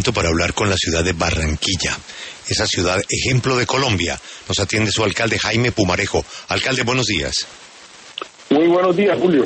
Para hablar con la ciudad de Barranquilla, esa ciudad ejemplo de Colombia. Nos atiende su alcalde Jaime Pumarejo. Alcalde, buenos días. Muy buenos días, Julio.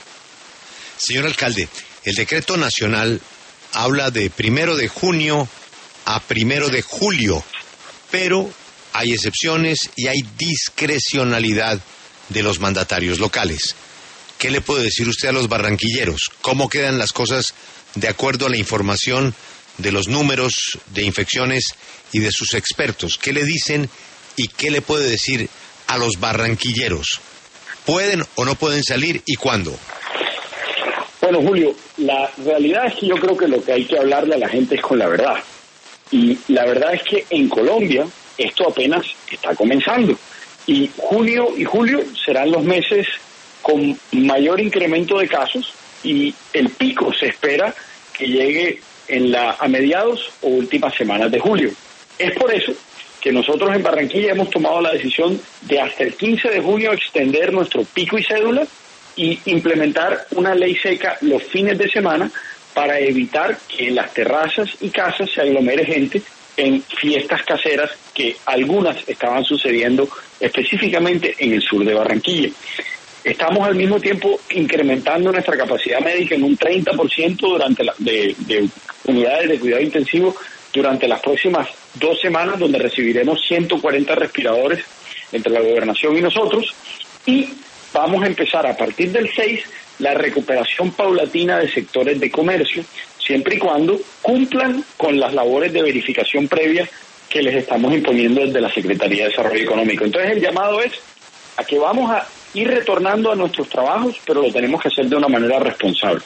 Señor alcalde, el decreto nacional habla de 1 de junio a 1 de julio, pero hay excepciones y hay discrecionalidad de los mandatarios locales. ¿Qué le puede decir usted a los barranquilleros? ¿Cómo quedan las cosas de acuerdo a la información de los números de infecciones y de sus expertos? ¿Qué le dicen y qué le puede decir a los barranquilleros? ¿Pueden o no pueden salir y cuándo? Bueno, Julio, la realidad es que yo creo que lo que hay que hablarle a la gente es con la verdad. Y la verdad es que en Colombia esto apenas está comenzando. Y junio y julio serán los meses con mayor incremento de casos y el pico se espera que llegue a mediados o últimas semanas de julio. Es por eso que nosotros en Barranquilla hemos tomado la decisión de hasta el 15 de junio extender nuestro pico y cédula y implementar una ley seca los fines de semana para evitar que en las terrazas y casas se aglomere gente en fiestas caseras que algunas estaban sucediendo específicamente en el sur de Barranquilla. Estamos al mismo tiempo incrementando nuestra capacidad médica en un 30% de unidades de cuidado intensivo durante las próximas 2 semanas, donde recibiremos 140 respiradores entre la gobernación y nosotros, y vamos a empezar a partir del 6 la recuperación paulatina de sectores de comercio, siempre y cuando cumplan con las labores de verificación previa que les estamos imponiendo desde la Secretaría de Desarrollo Económico. Entonces el llamado es a que vamos a ir retornando a nuestros trabajos, pero lo tenemos que hacer de una manera responsable.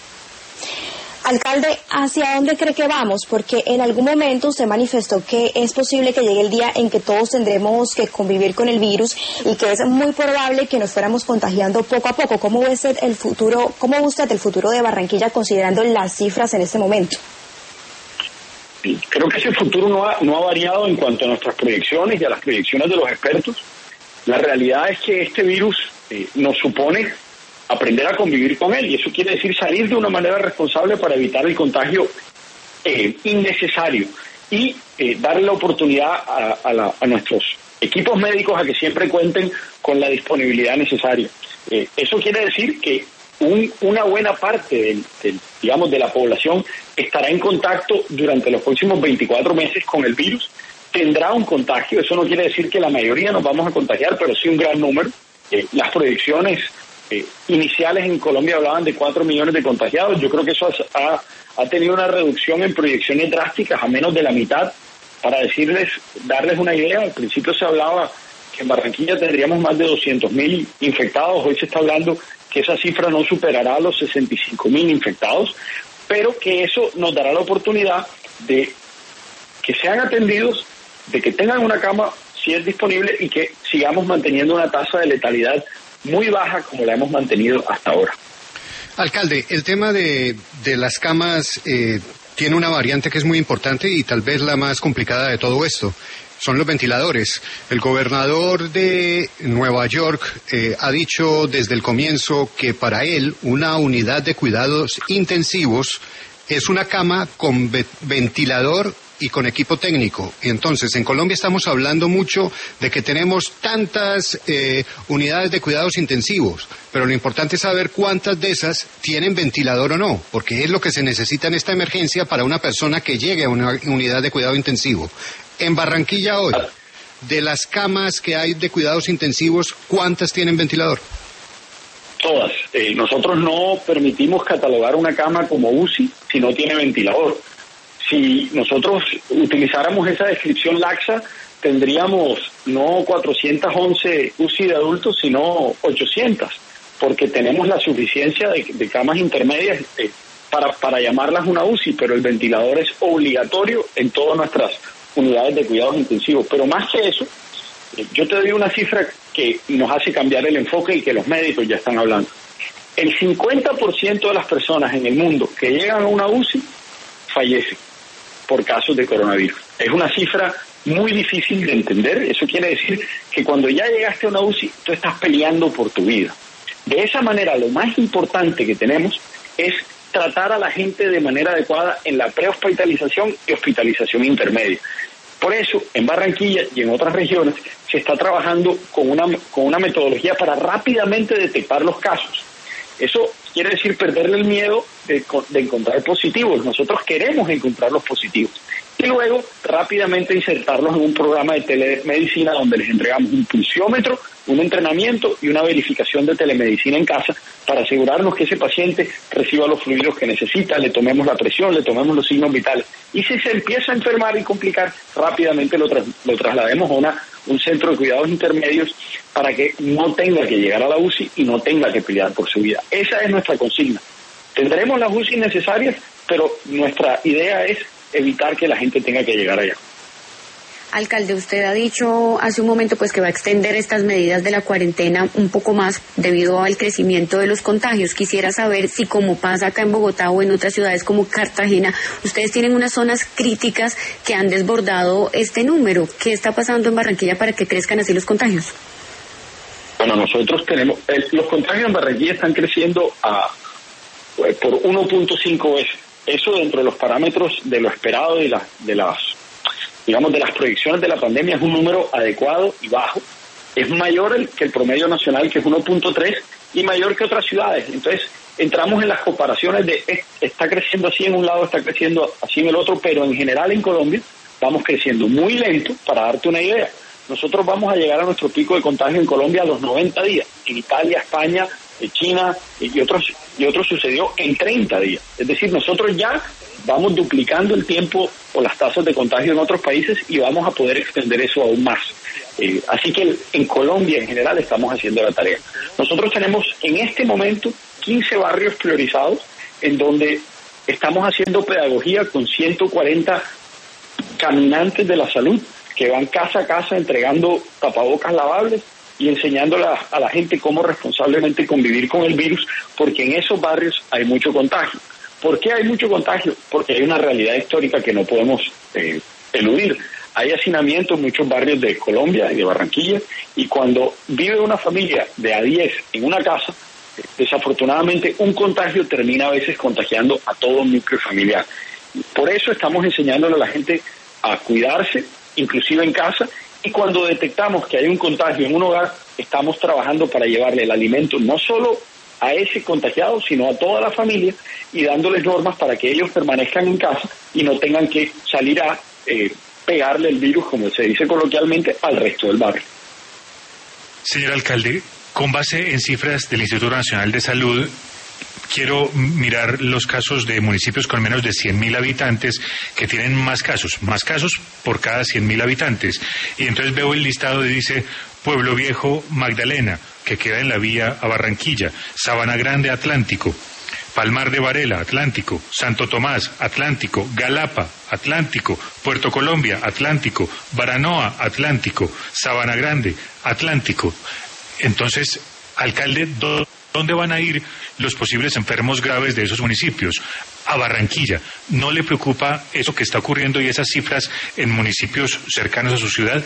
Alcalde, ¿hacia dónde cree que vamos? Porque en algún momento usted manifestó que es posible que llegue el día en que todos tendremos que convivir con el virus y que es muy probable que nos fuéramos contagiando poco a poco. ¿Cómo ve usted el futuro de Barranquilla considerando las cifras en este momento? Creo que ese futuro no ha variado en cuanto a nuestras proyecciones y a las proyecciones de los expertos. La realidad es que este virus nos supone aprender a convivir con él, y eso quiere decir salir de una manera responsable para evitar el contagio innecesario y darle la oportunidad a nuestros equipos médicos a que siempre cuenten con la disponibilidad necesaria. Eso quiere decir que una buena parte de la población estará en contacto durante los próximos 24 meses con el virus, tendrá un contagio. Eso no quiere decir que la mayoría nos vamos a contagiar, pero sí un gran número. Las proyecciones iniciales en Colombia hablaban de 4 millones de contagiados. Yo creo que eso ha tenido una reducción en proyecciones drásticas a menos de la mitad. Para darles una idea, al principio se hablaba que en Barranquilla tendríamos más de 200.000 infectados. Hoy se está hablando que esa cifra no superará los 65.000 infectados, pero que eso nos dará la oportunidad de que sean atendidos, de que tengan una cama si es disponible y que sigamos manteniendo una tasa de letalidad muy baja como la hemos mantenido hasta ahora. Alcalde, el tema de las camas tiene una variante que es muy importante y tal vez la más complicada de todo esto. Son los ventiladores. El gobernador de Nueva York ha dicho desde el comienzo que para él una unidad de cuidados intensivos es una cama con ventilador y con equipo técnico. Y entonces, en Colombia estamos hablando mucho de que tenemos tantas unidades de cuidados intensivos, pero lo importante es saber cuántas de esas tienen ventilador o no, porque es lo que se necesita en esta emergencia para una persona que llegue a una unidad de cuidado intensivo. En Barranquilla hoy, de las camas que hay de cuidados intensivos, ¿cuántas tienen ventilador? Todas. Nosotros no permitimos catalogar una cama como UCI si no tiene ventilador. Si nosotros utilizáramos esa descripción laxa, tendríamos no 411 UCI de adultos, sino 800, porque tenemos la suficiencia de camas intermedias para llamarlas una UCI, pero el ventilador es obligatorio en todas nuestras unidades de cuidados intensivos. Pero más que eso, yo te doy una cifra que nos hace cambiar el enfoque y que los médicos ya están hablando. El 50% de las personas en el mundo que llegan a una UCI fallecen por casos de coronavirus. Es una cifra muy difícil de entender. Eso quiere decir que cuando ya llegaste a una UCI, tú estás peleando por tu vida. De esa manera, lo más importante que tenemos es tratar a la gente de manera adecuada en la prehospitalización y hospitalización intermedia. Por eso, en Barranquilla y en otras regiones se está trabajando con una metodología para rápidamente detectar los casos. Eso quiere decir perderle el miedo de encontrar positivos. Nosotros queremos encontrar los positivos. Y luego rápidamente insertarlos en un programa de telemedicina donde les entregamos un pulsiómetro, un entrenamiento y una verificación de telemedicina en casa para asegurarnos que ese paciente reciba los fluidos que necesita, le tomemos la presión, le tomemos los signos vitales. Y si se empieza a enfermar y complicar, rápidamente lo traslademos a un centro de cuidados intermedios para que no tenga que llegar a la UCI y no tenga que pelear por su vida. Esa es nuestra consigna. Tendremos las UCI necesarias, pero nuestra idea es evitar que la gente tenga que llegar allá. Alcalde, usted ha dicho hace un momento pues que va a extender estas medidas de la cuarentena un poco más debido al crecimiento de los contagios. Quisiera saber si, como pasa acá en Bogotá o en otras ciudades como Cartagena, ustedes tienen unas zonas críticas que han desbordado este número. ¿Qué está pasando en Barranquilla para que crezcan así los contagios? Bueno, nosotros tenemos, los contagios en Barranquilla están creciendo por 1.5 veces. Eso dentro de los parámetros de lo esperado de las proyecciones de la pandemia es un número adecuado y bajo. Es mayor que el promedio nacional, que es 1.3, y mayor que otras ciudades. Entonces, entramos en las comparaciones de está creciendo así en un lado, está creciendo así en el otro, pero en general en Colombia vamos creciendo muy lento. Para darte una idea, nosotros vamos a llegar a nuestro pico de contagio en Colombia a los 90 días. En Italia, España, China y otros sucedió en 30 días. Es decir, nosotros ya vamos duplicando el tiempo o las tasas de contagio en otros países y vamos a poder extender eso aún más. Así que en Colombia en general estamos haciendo la tarea. Nosotros tenemos en este momento 15 barrios priorizados en donde estamos haciendo pedagogía con 140 caminantes de la salud que van casa a casa entregando tapabocas lavables y enseñándole a la gente cómo responsablemente convivir con el virus, porque en esos barrios hay mucho contagio. ¿Por qué hay mucho contagio? Porque hay una realidad histórica que no podemos eludir. Hay hacinamiento en muchos barrios de Colombia y de Barranquilla, y cuando vive una familia de a 10 en una casa, desafortunadamente un contagio termina a veces contagiando a todo el núcleo familiar. Por eso estamos enseñándole a la gente a cuidarse, inclusive en casa, y cuando detectamos que hay un contagio en un hogar, estamos trabajando para llevarle el alimento no solo a ese contagiado, sino a toda la familia, y dándoles normas para que ellos permanezcan en casa y no tengan que salir a pegarle el virus, como se dice coloquialmente, al resto del barrio. Señor alcalde, con base en cifras del Instituto Nacional de Salud, quiero mirar los casos de municipios con menos de 100.000 habitantes que tienen más casos por cada 100.000 habitantes. Y entonces veo el listado y dice Pueblo Viejo, Magdalena, que queda en la vía a Barranquilla, Sabana Grande, Atlántico, Palmar de Varela, Atlántico, Santo Tomás, Atlántico, Galapa, Atlántico, Puerto Colombia, Atlántico, Baranoa, Atlántico, Sabana Grande, Atlántico. Entonces, alcalde, ¿dónde van a ir los posibles enfermos graves de esos municipios? A Barranquilla. ¿No le preocupa eso que está ocurriendo y esas cifras en municipios cercanos a su ciudad?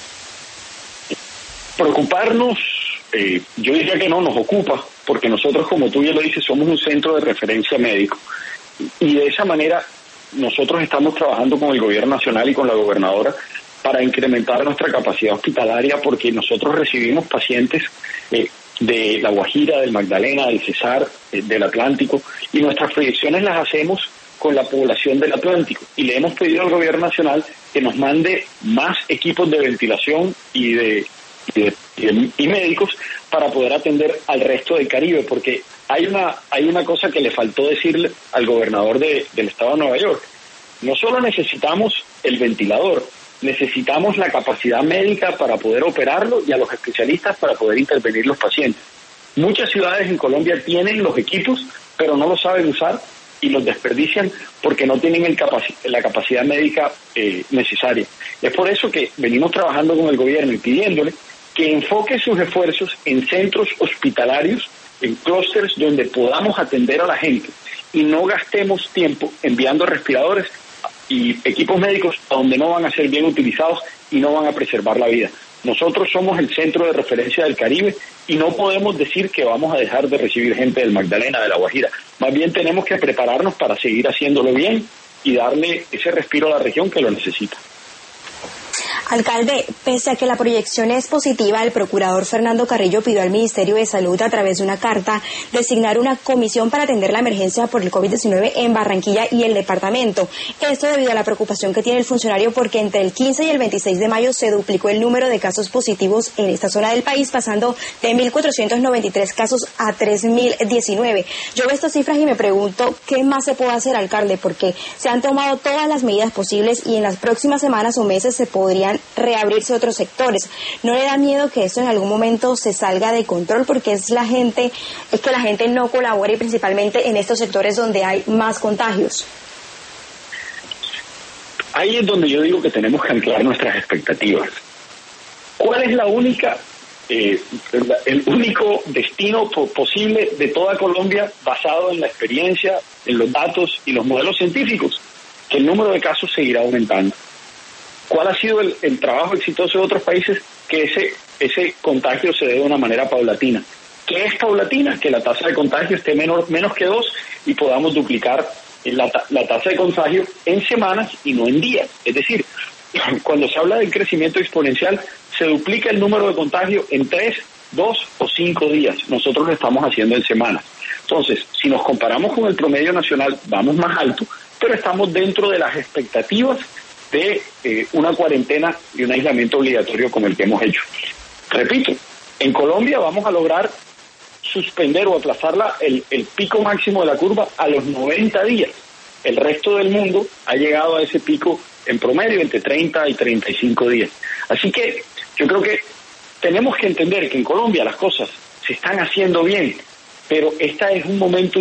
Preocuparnos, yo diría que no nos ocupa, porque nosotros, como tú ya lo dices, somos un centro de referencia médico. Y de esa manera nosotros estamos trabajando con el gobierno nacional y con la gobernadora para incrementar nuestra capacidad hospitalaria, porque nosotros recibimos pacientes de La Guajira, del Magdalena, del Cesar, del Atlántico, y nuestras proyecciones las hacemos con la población del Atlántico, y le hemos pedido al gobierno nacional que nos mande más equipos de ventilación y médicos para poder atender al resto del Caribe, porque hay una cosa que le faltó decirle al gobernador del estado de Nueva York. No solo necesitamos el ventilador, necesitamos la capacidad médica para poder operarlo y a los especialistas para poder intervenir los pacientes. Muchas ciudades en Colombia tienen los equipos, pero no los saben usar y los desperdician porque no tienen la capacidad médica necesaria. Es por eso que venimos trabajando con el gobierno y pidiéndole que enfoque sus esfuerzos en centros hospitalarios, en clústeres donde podamos atender a la gente y no gastemos tiempo enviando respiradores y equipos médicos a donde no van a ser bien utilizados y no van a preservar la vida. nosotros somos el centro de referencia del Caribe y no podemos decir que vamos a dejar de recibir gente del Magdalena, de La Guajira. Más bien tenemos que prepararnos para seguir haciéndolo bien y darle ese respiro a la región que lo necesita. Alcalde, pese a que la proyección es positiva, el procurador Fernando Carrillo pidió al Ministerio de Salud, a través de una carta, designar una comisión para atender la emergencia por el COVID-19 en Barranquilla y el departamento. Esto debido a la preocupación que tiene el funcionario porque entre el 15 y el 26 de mayo se duplicó el número de casos positivos en esta zona del país, pasando de 1.493 casos a 3.019. Yo veo estas cifras y me pregunto qué más se puede hacer, alcalde, porque se han tomado todas las medidas posibles y en las próximas semanas o meses se podrían reabrirse otros sectores. ¿No le da miedo que esto en algún momento se salga de control? Porque es que la gente no colabore, principalmente en estos sectores donde hay más contagios. Ahí es donde yo digo que tenemos que anclar nuestras expectativas. ¿Cuál es el único destino posible de toda Colombia basado en la experiencia, en los datos y los modelos científicos? Que el número de casos seguirá aumentando. ¿Cuál ha sido el trabajo exitoso de otros países? Que ese contagio se dé de una manera paulatina. ¿Qué es paulatina? Que la tasa de contagio esté menos que 2 y podamos duplicar la tasa de contagio en semanas y no en días. Es decir, cuando se habla del crecimiento exponencial, se duplica el número de contagio en 3, 2 o 5 días. Nosotros lo estamos haciendo en semanas. Entonces, si nos comparamos con el promedio nacional, vamos más alto, pero estamos dentro de las expectativas de una cuarentena y un aislamiento obligatorio como el que hemos hecho. Repito, en Colombia vamos a lograr suspender o aplazar el pico máximo de la curva a los 90 días. El resto del mundo ha llegado a ese pico en promedio entre 30 y 35 días. Así que yo creo que tenemos que entender que en Colombia las cosas se están haciendo bien, pero esta es un momento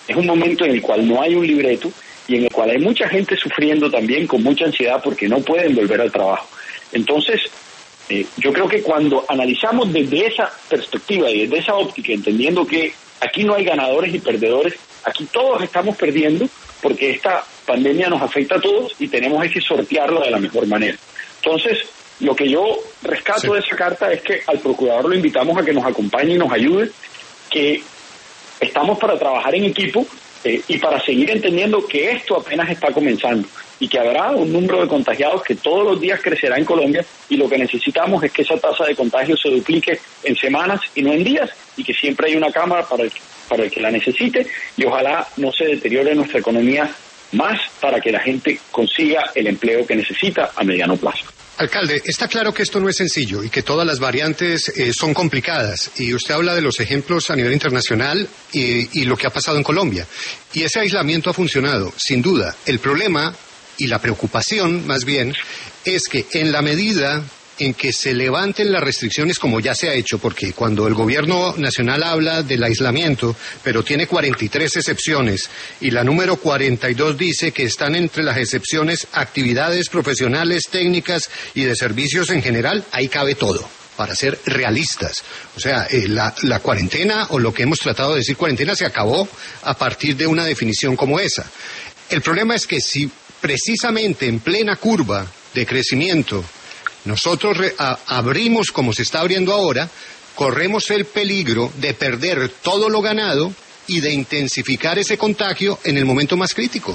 en el cual no hay un libreto y en el cual hay mucha gente sufriendo también con mucha ansiedad porque no pueden volver al trabajo. Entonces, yo creo que cuando analizamos desde esa perspectiva y desde esa óptica, entendiendo que aquí no hay ganadores y perdedores, aquí todos estamos perdiendo porque esta pandemia nos afecta a todos y tenemos que sortearlo de la mejor manera. Entonces, lo que yo rescato de esa carta es que al procurador lo invitamos a que nos acompañe y nos ayude, que estamos para trabajar en equipo y para seguir entendiendo que esto apenas está comenzando y que habrá un número de contagiados que todos los días crecerá en Colombia y lo que necesitamos es que esa tasa de contagio se duplique en semanas y no en días y que siempre hay una cámara para el que la necesite y ojalá no se deteriore nuestra economía más para que la gente consiga el empleo que necesita a mediano plazo. Alcalde, está claro que esto no es sencillo y que todas las variantes son complicadas y usted habla de los ejemplos a nivel internacional y lo que ha pasado en Colombia. Y ese aislamiento ha funcionado, sin duda. El problema y la preocupación, más bien, es que en la medida en que se levanten las restricciones como ya se ha hecho, porque cuando el gobierno nacional habla del aislamiento, pero tiene 43 excepciones, y la número 42 dice que están entre las excepciones actividades profesionales, técnicas y de servicios en general, ahí cabe todo, para ser realistas. O sea, la cuarentena, o lo que hemos tratado de decir cuarentena, se acabó a partir de una definición como esa. El problema es que si precisamente en plena curva de crecimiento nosotros abrimos como se está abriendo ahora, corremos el peligro de perder todo lo ganado y de intensificar ese contagio en el momento más crítico.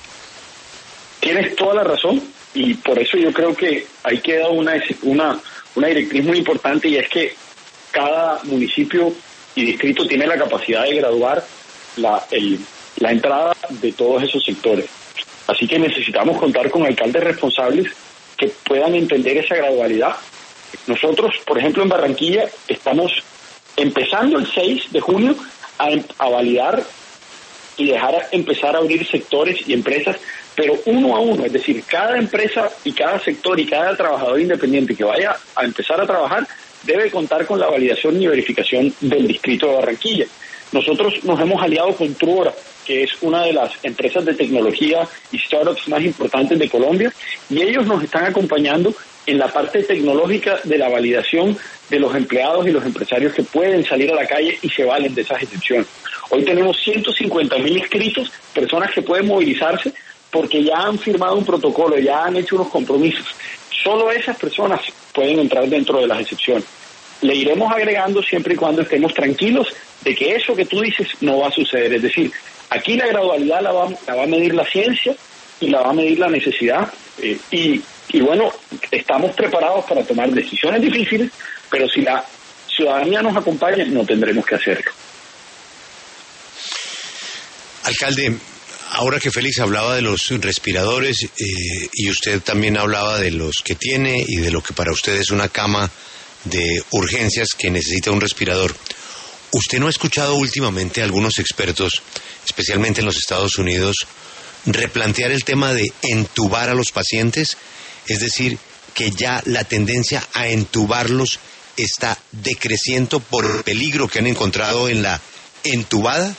Tienes toda la razón y por eso yo creo que ahí queda una directriz muy importante y es que cada municipio y distrito tiene la capacidad de graduar la entrada de todos esos sectores. Así que necesitamos contar con alcaldes responsables que puedan entender esa gradualidad. Nosotros, por ejemplo, en Barranquilla, estamos empezando el 6 de junio a validar y empezar a abrir sectores y empresas, pero uno a uno, es decir, cada empresa y cada sector y cada trabajador independiente que vaya a empezar a trabajar debe contar con la validación y verificación del distrito de Barranquilla. Nosotros nos hemos aliado con Truora, que es una de las empresas de tecnología y startups más importantes de Colombia, y ellos nos están acompañando en la parte tecnológica de la validación de los empleados y los empresarios que pueden salir a la calle y se valen de esas excepciones. Hoy tenemos 150.000 inscritos, personas que pueden movilizarse porque ya han firmado un protocolo, ya han hecho unos compromisos. Solo esas personas pueden entrar dentro de las excepciones. Le iremos agregando siempre y cuando estemos tranquilos de que eso que tú dices no va a suceder. Es decir, aquí la gradualidad la va a medir la ciencia y la va a medir la necesidad. Y bueno, estamos preparados para tomar decisiones difíciles, pero si la ciudadanía nos acompaña, no tendremos que hacerlo. Alcalde, ahora que Félix hablaba de los respiradores y usted también hablaba de los que tiene y de lo que para usted es una cama de urgencias que necesita un respirador, ¿usted no ha escuchado últimamente a algunos expertos, especialmente en los Estados Unidos, replantear el tema de entubar a los pacientes? Es decir, que ya la tendencia a entubarlos está decreciendo por el peligro que han encontrado en la entubada.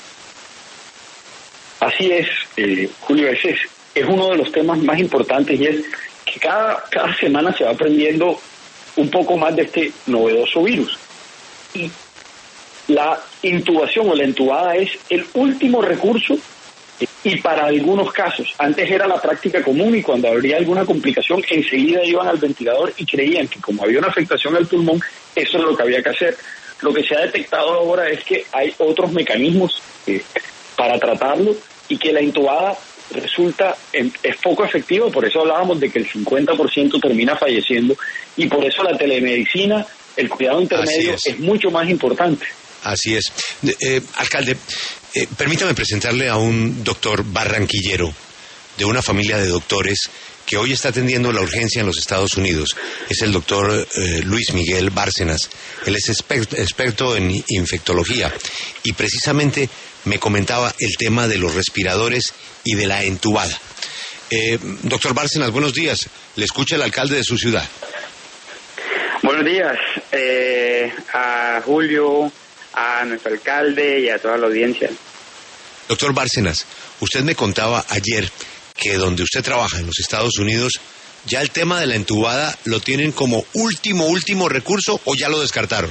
Así es, Julio, ese es uno de los temas más importantes, y es que cada semana se va aprendiendo un poco más de este novedoso virus. Y la intubación o la entubada es el último recurso, y para algunos casos, antes era la práctica común, y cuando habría alguna complicación enseguida iban al ventilador y creían que como había una afectación al pulmón, eso es lo que había que hacer. Lo que se ha detectado ahora es que hay otros mecanismos para tratarlo, y que la intubada es poco efectiva. Por eso hablábamos de que el 50% termina falleciendo, y por eso la telemedicina, el cuidado intermedio es mucho más importante. Así es. Alcalde, permítame presentarle a un doctor barranquillero de una familia de doctores que hoy está atendiendo la urgencia en los Estados Unidos. Es el doctor Luis Miguel Bárcenas. Él es experto en infectología y precisamente me comentaba el tema de los respiradores y de la entubada. Doctor Bárcenas, buenos días. Le escucha el alcalde de su ciudad. Buenos días a Julio, a nuestro alcalde y a toda la audiencia. Doctor Bárcenas, usted me contaba ayer que donde usted trabaja en los Estados Unidos, ya el tema de la entubada lo tienen como último recurso, ¿o ya lo descartaron?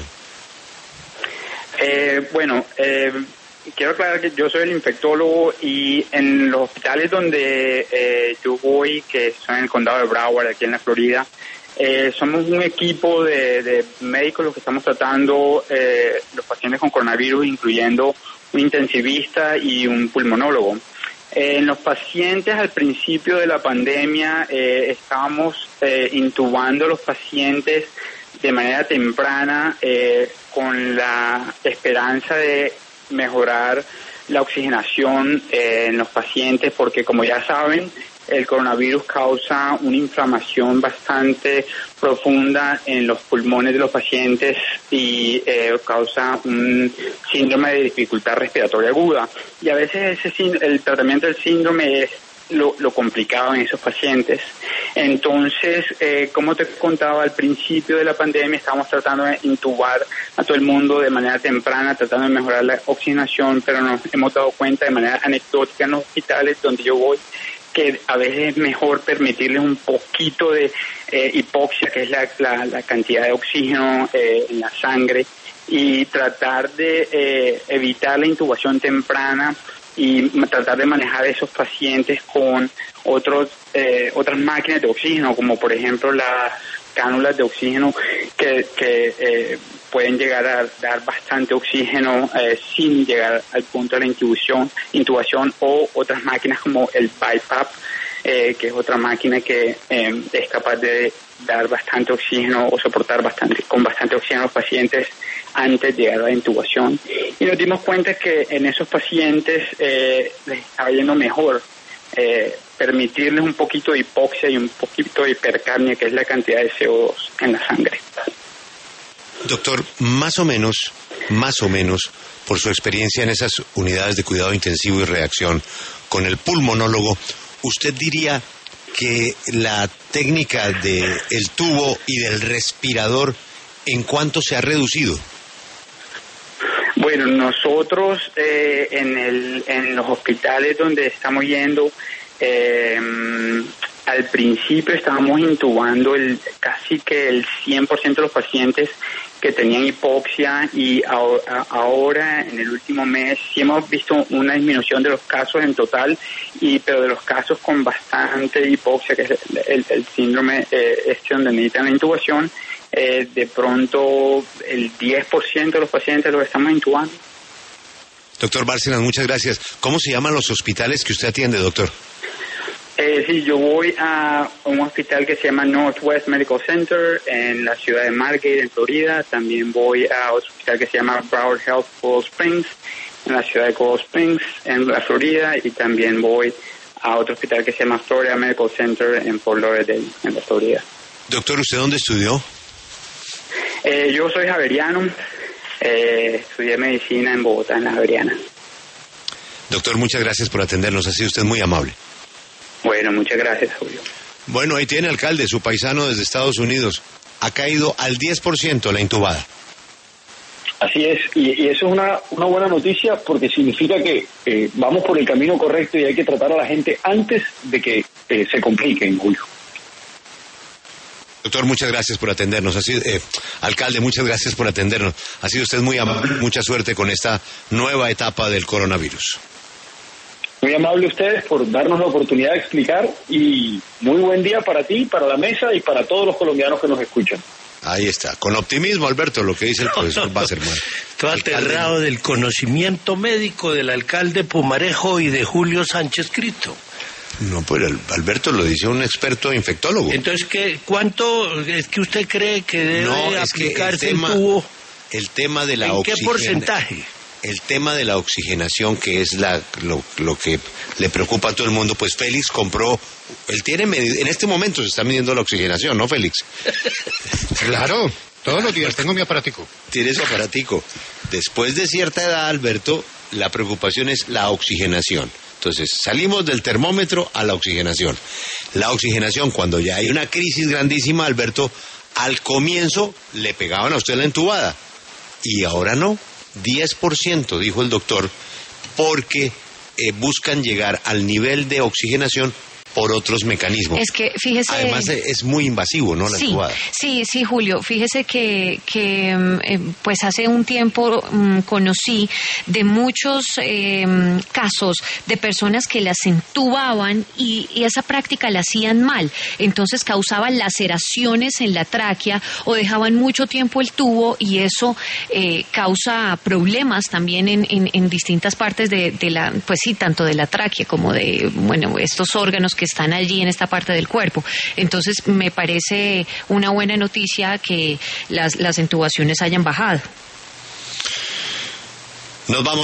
Quiero aclarar que yo soy el infectólogo, y en los hospitales donde yo voy, que son en el condado de Broward, aquí en la Florida, somos un equipo de médicos los que estamos tratando los pacientes con coronavirus, incluyendo un intensivista y un pulmonólogo. En los pacientes al principio de la pandemia estábamos intubando a los pacientes de manera temprana con la esperanza de mejorar la oxigenación en los pacientes, porque como ya saben, el coronavirus causa una inflamación bastante profunda en los pulmones de los pacientes y causa un síndrome de dificultad respiratoria aguda. Y a veces el tratamiento del síndrome es lo complicado en esos pacientes. Entonces, como te contaba, al principio de la pandemia estábamos tratando de intubar a todo el mundo de manera temprana, tratando de mejorar la oxigenación, pero nos hemos dado cuenta de manera anecdótica en los hospitales donde yo voy que a veces es mejor permitirles un poquito de hipoxia, que es la cantidad de oxígeno en la sangre, y tratar de evitar la intubación temprana y tratar de manejar a esos pacientes con otras máquinas de oxígeno, como por ejemplo las cánulas de oxígeno que pueden llegar a dar bastante oxígeno sin llegar al punto de la intubación, o otras máquinas como el BiPAP, que es otra máquina que es capaz de dar bastante oxígeno o soportar con bastante oxígeno a los pacientes antes de llegar a la intubación. Y nos dimos cuenta que en esos pacientes les estaba yendo mejor permitirles un poquito de hipoxia y un poquito de hipercapnia, que es la cantidad de CO2 en la sangre. Doctor, más o menos, por su experiencia en esas unidades de cuidado intensivo y reacción con el pulmonólogo, ¿usted diría que la técnica del tubo y del respirador en cuánto se ha reducido? Bueno, nosotros en los hospitales donde estamos yendo, al principio estábamos intubando casi que el 100% de los pacientes que tenían hipoxia y ahora en el último mes sí hemos visto una disminución de los casos en total, pero de los casos con bastante hipoxia, que es el síndrome donde necesitan la intubación, de pronto el 10% de los pacientes los estamos intubando. Doctor Bárcenas, muchas gracias. ¿Cómo se llaman los hospitales que usted atiende, doctor? Sí, yo voy a un hospital que se llama Northwest Medical Center en la ciudad de Margate, en Florida. También voy a otro hospital que se llama Broward Health Coral Springs, en la ciudad de Coral Springs, en la Florida. Y también voy a otro hospital que se llama Florida Medical Center en Fort Lauderdale, en la Florida. Doctor, ¿usted dónde estudió? Yo soy javeriano. Estudié medicina en Bogotá, en la Javeriana. Doctor, muchas gracias por atendernos. Ha sido usted muy amable. Bueno, muchas gracias, Julio. Bueno, ahí tiene, alcalde, su paisano desde Estados Unidos. Ha caído al 10% la intubada. Así es, y eso es una buena noticia porque significa que vamos por el camino correcto y hay que tratar a la gente antes de que se compliquen, Julio. Doctor, muchas gracias por atendernos. Alcalde, muchas gracias por atendernos. Ha sido usted muy amable. Mucha suerte con esta nueva etapa del coronavirus. Muy amable ustedes por darnos la oportunidad de explicar y muy buen día para ti, para la mesa y para todos los colombianos que nos escuchan. Ahí está, con optimismo, Alberto, lo que dice el profesor Basserman. Todo aterrado del conocimiento médico del alcalde Pumarejo y de Julio Sánchez Crito. No, pues Alberto lo dice un experto infectólogo. Entonces, ¿cuánto es que usted cree que debe aplicarse el tubo? El tema de la ¿En qué porcentaje? El tema de la oxigenación, que es lo que le preocupa a todo el mundo, pues Félix compró, en este momento se está midiendo la oxigenación, ¿no, Félix? Claro, todos los días tengo mi aparatico. Tiene su aparatico. Después de cierta edad, Alberto, la preocupación es la oxigenación. Entonces, salimos del termómetro a la oxigenación. La oxigenación, cuando ya hay una crisis grandísima, Alberto, al comienzo le pegaban a usted la entubada. Y ahora no. 10%, dijo el doctor, porque buscan llegar al nivel de oxigenación por otros mecanismos. Es que, fíjese... Además, es muy invasivo, ¿no?, la entubada. Sí, Julio. Fíjese que pues hace un tiempo conocí de muchos casos de personas que las entubaban y esa práctica la hacían mal. Entonces causaban laceraciones en la tráquea o dejaban mucho tiempo el tubo y eso causa problemas también en distintas partes de la, pues sí, tanto de la tráquea como de, bueno, estos órganos que están allí en esta parte del cuerpo. Entonces me parece una buena noticia que las intubaciones hayan bajado. Nos vamos.